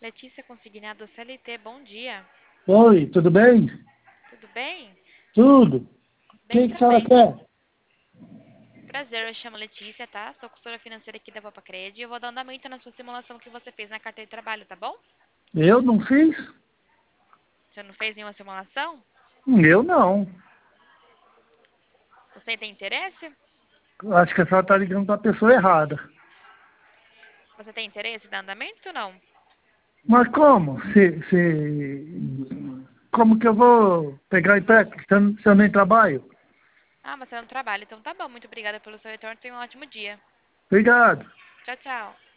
Letícia Consignado CLT, bom dia. Oi, tudo bem? Tudo bem? Tudo. O Bem que a senhora também. quer? Prazer, eu chamo Letícia, tá? Sou consultora financeira aqui da Vapacred e eu vou dar andamento na sua simulação que você fez na carteira de trabalho, tá bom? Eu não fiz? Você não fez nenhuma simulação? Eu não. Você tem interesse? Acho que a senhora está ligando para a pessoa errada. Você tem interesse em dar andamento ou não? Mas como? Como que eu vou pegar empréstimo se eu nem trabalho? Ah, você não trabalha, então tá bom. Muito obrigada pelo seu retorno. Tenha um ótimo dia. Obrigado. Tchau, tchau.